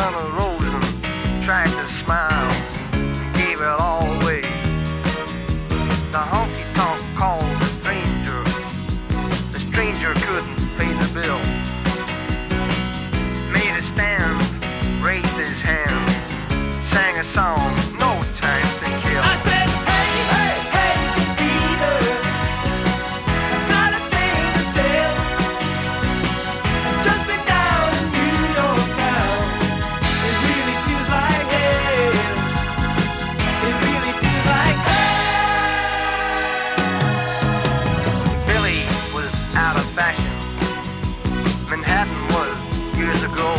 front of Rose and tried to smile, gave it all away. The honky-tonk called the stranger. The stranger couldn't pay the bill. Made a stand, raised his hand, sang a song, no time to kill. I said, hey, hey, hey, Peter, I've got a tale to tell. Just been down in New York town. It really feels like hell. It really feels like hell. Billy was out of fashion. Manhattan was years ago.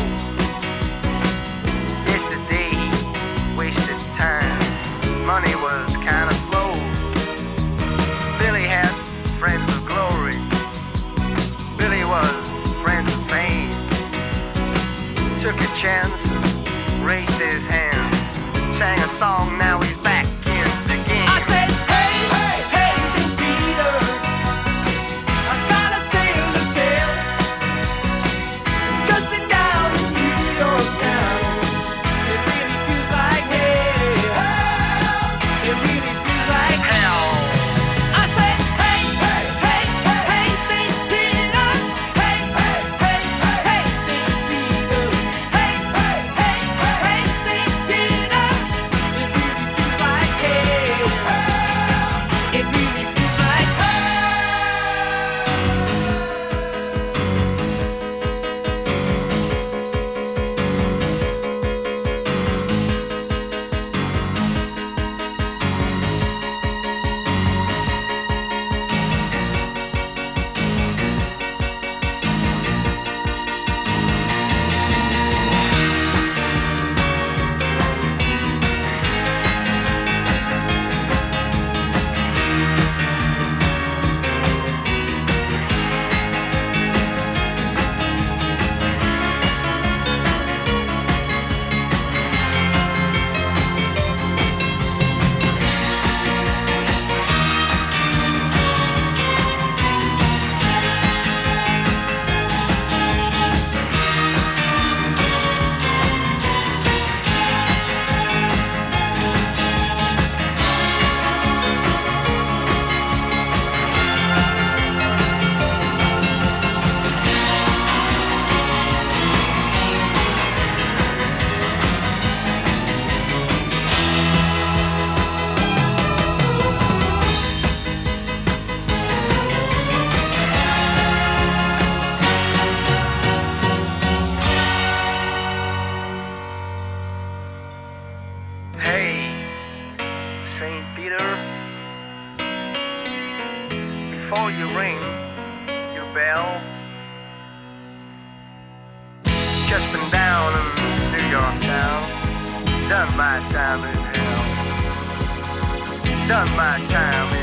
Yesterday he wasted time. Money was kind of slow. Billy had friends of glory. Billy was friends of fame. Took a chance, raised his hand, sang a song, now he's back in the game. I said, hey, hey, hey, St. Peter, I've got a tale to tell. Just been down in New York town. It really feels like hell. It really feels like Hell. I said, hey, hey, hey, hey, St. Peter. Hey, hey, hey, hey, St. Peter. Hey, hey, hey, hey, St. Peter. It really feels like hell. It really feels like hell. Hey, St. Peter, before you ring your bell, just been down in New York town, done my time in hell, done my time in